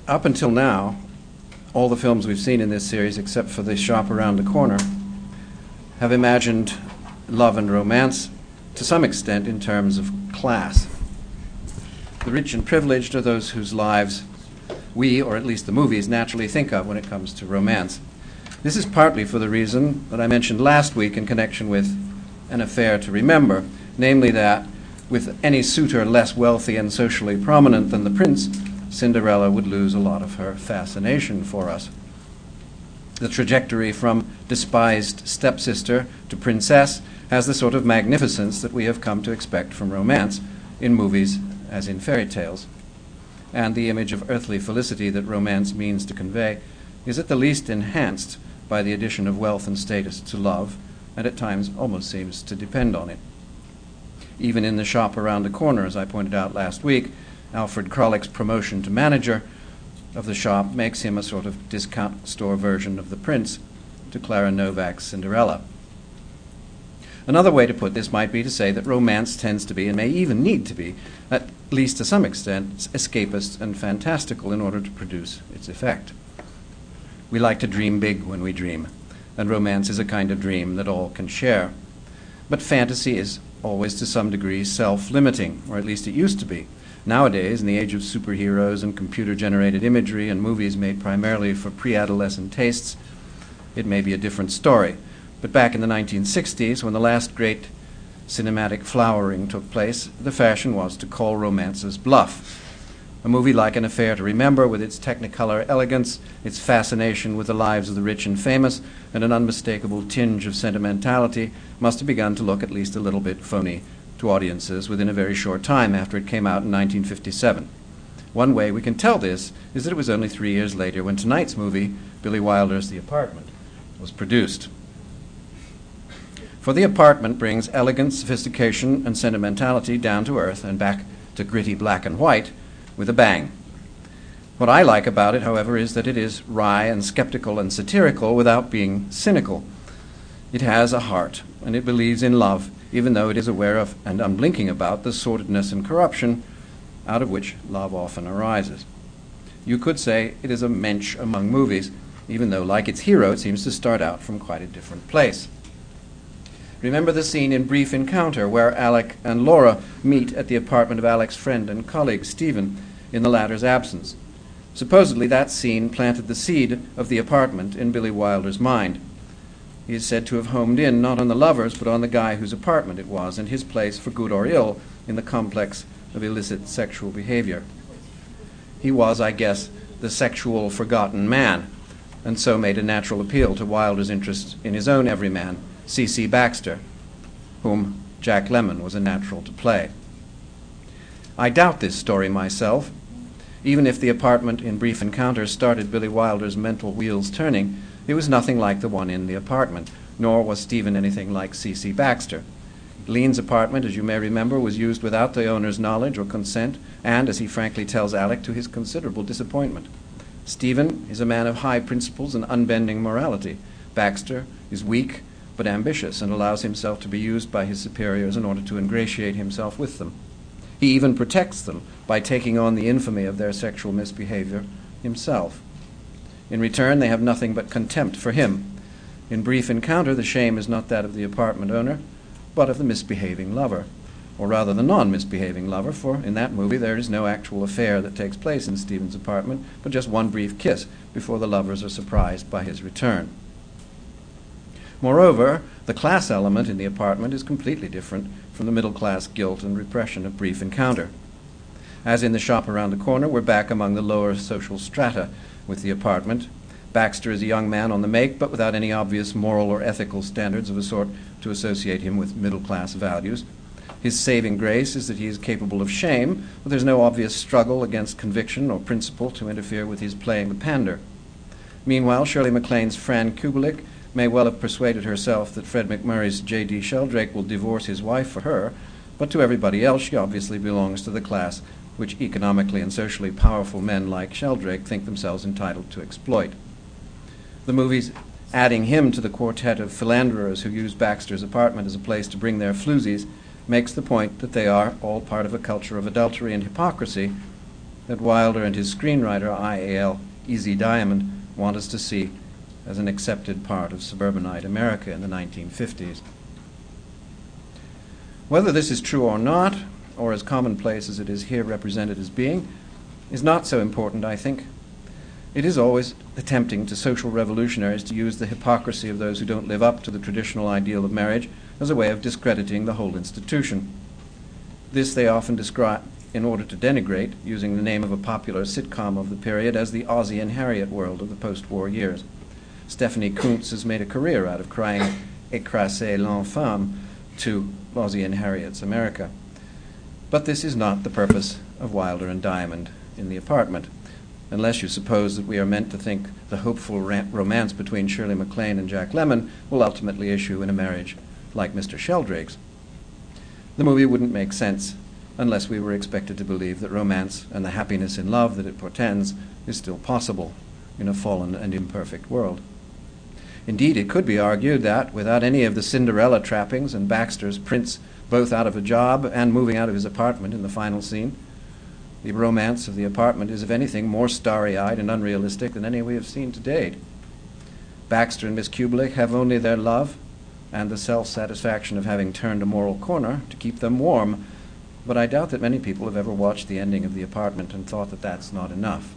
Up until now, all the films we've seen in this series, except for The Shop Around the Corner, have imagined love and romance to some extent in terms of class. The rich and privileged are those whose lives we, or at least the movies, naturally think of when it comes to romance. This is partly for the reason that I mentioned last week in connection with An Affair to Remember, namely that with any suitor less wealthy and socially prominent than the prince, Cinderella would lose a lot of her fascination for us. The trajectory from despised stepsister to princess has the sort of magnificence that we have come to expect from romance in movies as in fairy tales. And the image of earthly felicity that romance means to convey is at the least enhanced by the addition of wealth and status to love, and at times almost seems to depend on it. Even in The Shop Around the Corner, as I pointed out last week, Alfred Krollick's promotion to manager of the shop makes him a sort of discount store version of the prince to Clara Novak's Cinderella. Another way to put this might be to say that romance tends to be, and may even need to be, at least to some extent, escapist and fantastical in order to produce its effect. We like to dream big when we dream, and romance is a kind of dream that all can share. But fantasy is always to some degree self-limiting, or at least it used to be. Nowadays, in the age of superheroes and computer-generated imagery and movies made primarily for pre-adolescent tastes, it may be a different story. But back in the 1960s, when the last great cinematic flowering took place, the fashion was to call romances bluff. A movie like An Affair to Remember, with its technicolor elegance, its fascination with the lives of the rich and famous, and an unmistakable tinge of sentimentality, must have begun to look at least a little bit phony to audiences within a very short time after it came out in 1957. One way we can tell this is that it was only 3 years later when tonight's movie, Billy Wilder's The Apartment, was produced. For The Apartment brings elegance, sophistication, and sentimentality down to earth and back to gritty black and white with a bang. What I like about it, however, is that it is wry and skeptical and satirical without being cynical. It has a heart, and it believes in love, even though it is aware of and unblinking about the sordidness and corruption out of which love often arises. You could say it is a mensch among movies, even though, like its hero, it seems to start out from quite a different place. Remember the scene in Brief Encounter where Alec and Laura meet at the apartment of Alec's friend and colleague, Stephen, in the latter's absence. Supposedly that scene planted the seed of The Apartment in Billy Wilder's mind. He is said to have homed in not on the lovers, but on the guy whose apartment it was, and his place, for good or ill, in the complex of illicit sexual behavior. He was, I guess, the sexual forgotten man, and so made a natural appeal to Wilder's interest in his own everyman, C.C. Baxter, whom Jack Lemmon was a natural to play. I doubt this story myself. Even if The Apartment in Brief Encounter started Billy Wilder's mental wheels turning, it was nothing like the one in The Apartment, nor was Stephen anything like C.C. Baxter. Lean's apartment, as you may remember, was used without the owner's knowledge or consent, and, as he frankly tells Alec, to his considerable disappointment. Stephen is a man of high principles and unbending morality. Baxter is weak but ambitious and allows himself to be used by his superiors in order to ingratiate himself with them. He even protects them by taking on the infamy of their sexual misbehavior himself. In return, they have nothing but contempt for him. In Brief Encounter, the shame is not that of the apartment owner, but of the misbehaving lover, or rather the non-misbehaving lover, for in that movie there is no actual affair that takes place in Stephen's apartment, but just one brief kiss before the lovers are surprised by his return. Moreover, the class element in The Apartment is completely different from the middle-class guilt and repression of Brief Encounter. As in The Shop Around the Corner, we're back among the lower social strata with The Apartment. Baxter is a young man on the make, but without any obvious moral or ethical standards of a sort to associate him with middle-class values. His saving grace is that he is capable of shame, but there's no obvious struggle against conviction or principle to interfere with his playing the pander. Meanwhile, Shirley MacLaine's Fran Kubelik may well have persuaded herself that Fred McMurray's J.D. Sheldrake will divorce his wife for her, but to everybody else she obviously belongs to the class which economically and socially powerful men like Sheldrake think themselves entitled to exploit. The movie's adding him to the quartet of philanderers who use Baxter's apartment as a place to bring their floozies makes the point that they are all part of a culture of adultery and hypocrisy that Wilder and his screenwriter, I.A.L. Easy Diamond, want us to see as an accepted part of suburbanite America in the 1950s. Whether this is true or not, or as commonplace as it is here represented as being, is not so important, I think. It is always tempting to social revolutionaries to use the hypocrisy of those who don't live up to the traditional ideal of marriage as a way of discrediting the whole institution. This they often describe in order to denigrate, using the name of a popular sitcom of the period, as the Ozzie and Harriet world of the post-war years. Stephanie Kuntz has made a career out of crying "écrasez l'enfant" to Ozzie and Harriet's America. But this is not the purpose of Wilder and Diamond in The Apartment, unless you suppose that we are meant to think the hopeful romance between Shirley MacLaine and Jack Lemmon will ultimately issue in a marriage like Mr. Sheldrake's. The movie wouldn't make sense unless we were expected to believe that romance and the happiness in love that it portends is still possible in a fallen and imperfect world. Indeed, it could be argued that, without any of the Cinderella trappings and Baxter's prince both out of a job and moving out of his apartment in the final scene, the romance of The Apartment is, if anything, more starry-eyed and unrealistic than any we have seen to date. Baxter and Miss Kubelik have only their love and the self-satisfaction of having turned a moral corner to keep them warm, but I doubt that many people have ever watched the ending of The Apartment and thought that that's not enough.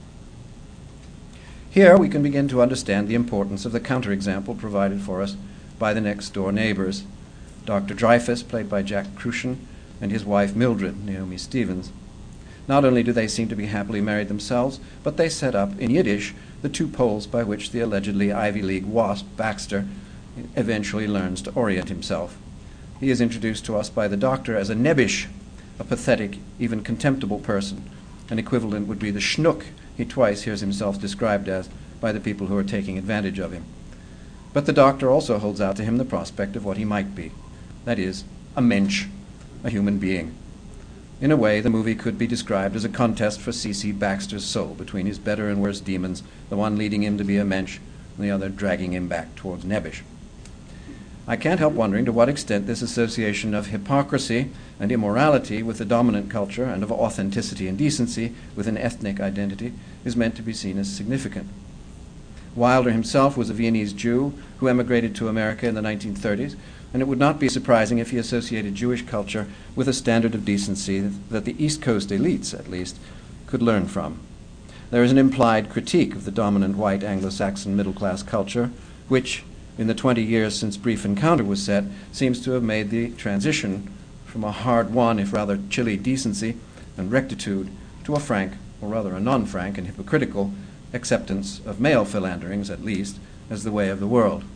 Here we can begin to understand the importance of the counterexample provided for us by the next-door neighbors, Dr. Dreyfus, played by Jack Kruschen, and his wife Mildred, Naomi Stevens. Not only do they seem to be happily married themselves, but they set up, in Yiddish, the two poles by which the allegedly Ivy League wasp, Baxter, eventually learns to orient himself. He is introduced to us by the doctor as a nebbish, a pathetic, even contemptible person. An equivalent would be the schnook he twice hears himself described as by the people who are taking advantage of him. But the doctor also holds out to him the prospect of what he might be, that is, a mensch, a human being. In a way, the movie could be described as a contest for C.C. Baxter's soul between his better and worse demons, the one leading him to be a mensch, and the other dragging him back towards nebbish. I can't help wondering to what extent this association of hypocrisy and immorality with the dominant culture and of authenticity and decency with an ethnic identity is meant to be seen as significant. Wilder himself was a Viennese Jew who emigrated to America in the 1930s, and it would not be surprising if he associated Jewish culture with a standard of decency that the East Coast elites, at least, could learn from. There is an implied critique of the dominant white Anglo-Saxon middle-class culture, which, in the 20 years since Brief Encounter was set, seems to have made the transition from a hard-won, if rather chilly decency and rectitude to a frank, or rather a non-frank and hypocritical, acceptance of male philanderings, at least, as the way of the world.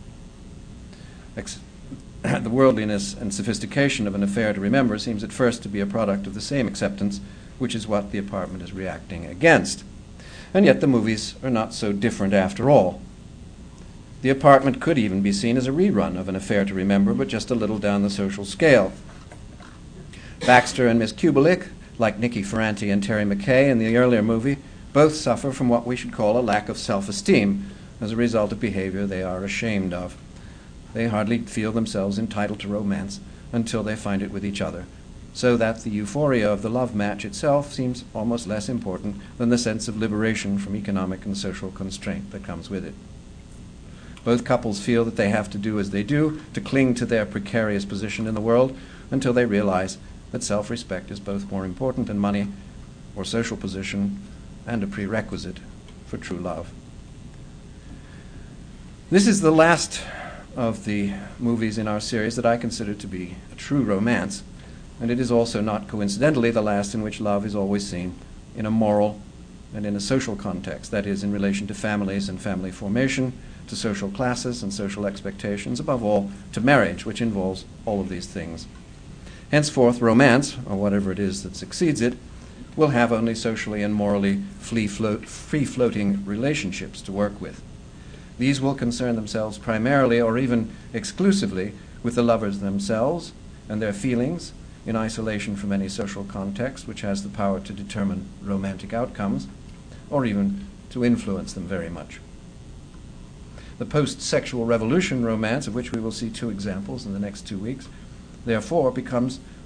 The worldliness and sophistication of An Affair to Remember seems at first to be a product of the same acceptance, which is what The Apartment is reacting against. And yet the movies are not so different after all. The Apartment could even be seen as a rerun of An Affair to Remember, but just a little down the social scale. Baxter and Miss Kubelik, like Nicky Ferranti and Terry McKay in the earlier movie, both suffer from what we should call a lack of self-esteem as a result of behavior they are ashamed of. They hardly feel themselves entitled to romance until they find it with each other, so that the euphoria of the love match itself seems almost less important than the sense of liberation from economic and social constraint that comes with it. Both couples feel that they have to do as they do to cling to their precarious position in the world until they realize that self-respect is both more important than money or social position and a prerequisite for true love. This is the last of the movies in our series that I consider to be a true romance, and it is also not coincidentally the last in which love is always seen in a moral and in a social context, that is, in relation to families and family formation, to social classes and social expectations, above all, to marriage, which involves all of these things. Henceforth, romance, or whatever it is that succeeds it, will have only socially and morally free-floating relationships to work with. These will concern themselves primarily or even exclusively with the lovers themselves and their feelings in isolation from any social context which has the power to determine romantic outcomes or even to influence them very much. The post-sexual revolution romance, of which we will see 2 examples in the next 2 weeks, therefore becomes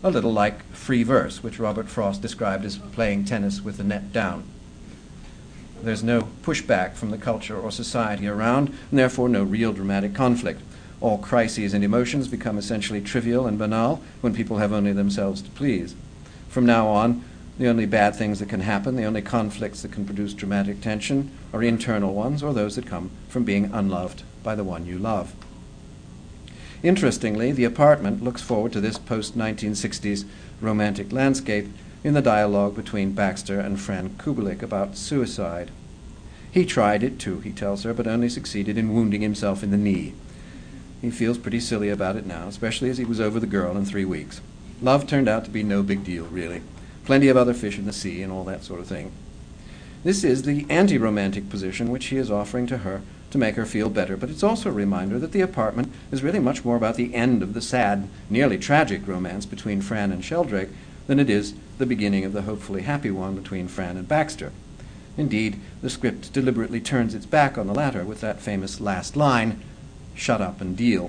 a little like free verse, which Robert Frost described as playing tennis with the net down. There's no pushback from the culture or society around, and therefore no real dramatic conflict. All crises and emotions become essentially trivial and banal when people have only themselves to please. From now on, the only bad things that can happen, the only conflicts that can produce dramatic tension, are internal ones or those that come from being unloved by the one you love. Interestingly, The Apartment looks forward to this post-1960s romantic landscape in the dialogue between Baxter and Fran Kubelik about suicide. He tried it too, he tells her, but only succeeded in wounding himself in the knee. He feels pretty silly about it now, especially as he was over the girl in 3 weeks. Love turned out to be no big deal, really. Plenty of other fish in the sea and all that sort of thing. This is the anti-romantic position which he is offering to her to make her feel better, but it's also a reminder that The Apartment is really much more about the end of the sad, nearly tragic romance between Fran and Sheldrake than it is the beginning of the hopefully happy one between Fran and Baxter. Indeed, the script deliberately turns its back on the latter with that famous last line, "Shut up and deal."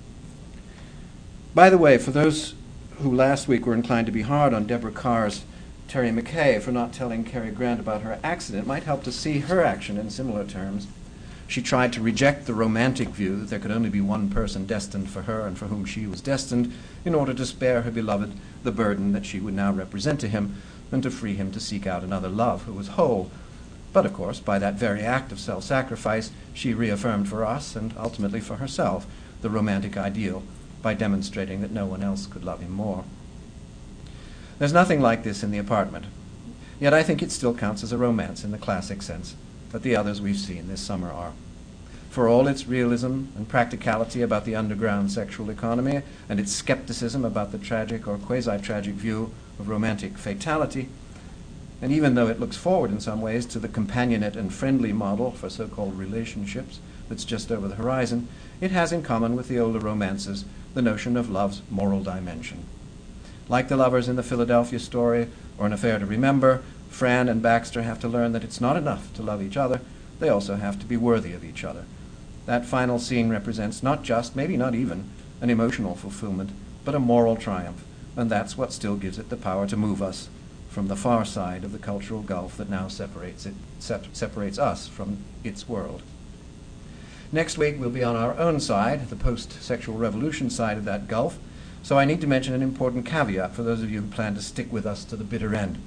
By the way, for those who last week were inclined to be hard on Deborah Kerr's Terry McKay for not telling Cary Grant about her accident, it might help to see her action in similar terms. She tried to reject the romantic view that there could only be one person destined for her and for whom she was destined, in order to spare her beloved the burden that she would now represent to him, and to free him to seek out another love who was whole. But, of course, by that very act of self-sacrifice, she reaffirmed for us, and ultimately for herself, the romantic ideal, by demonstrating that no one else could love him more. There's nothing like this in The Apartment, yet I think it still counts as a romance in the classic sense that the others we've seen this summer are. For all its realism and practicality about the underground sexual economy and its skepticism about the tragic or quasi-tragic view of romantic fatality, and even though it looks forward in some ways to the companionate and friendly model for so-called relationships that's just over the horizon, it has in common with the older romances the notion of love's moral dimension. Like the lovers in the Philadelphia story or An Affair to Remember, Fran and Baxter have to learn that it's not enough to love each other, they also have to be worthy of each other. That final scene represents not just, maybe not even, an emotional fulfillment, but a moral triumph, and that's what still gives it the power to move us from the far side of the cultural gulf that now separates us from its world. Next week we'll be on our own side, the post-sexual revolution side of that gulf, so I need to mention an important caveat for those of you who plan to stick with us to the bitter end.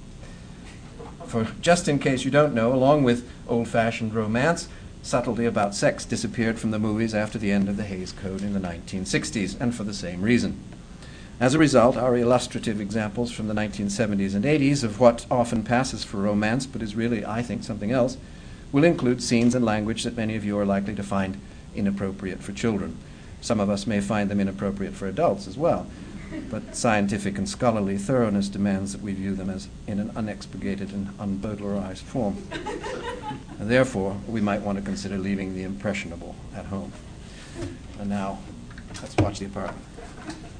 For just in case you don't know, along with old-fashioned romance, subtlety about sex disappeared from the movies after the end of the Hays Code in the 1960s, and for the same reason. As a result, our illustrative examples from the 1970s and 80s of what often passes for romance, but is really, I think, something else, will include scenes and language that many of you are likely to find inappropriate for children. Some of us may find them inappropriate for adults as well, but scientific and scholarly thoroughness demands that we view them as in an unexpurgated and unbowdlerized form. And therefore, we might want to consider leaving the impressionable at home. And now, let's watch The Apartment.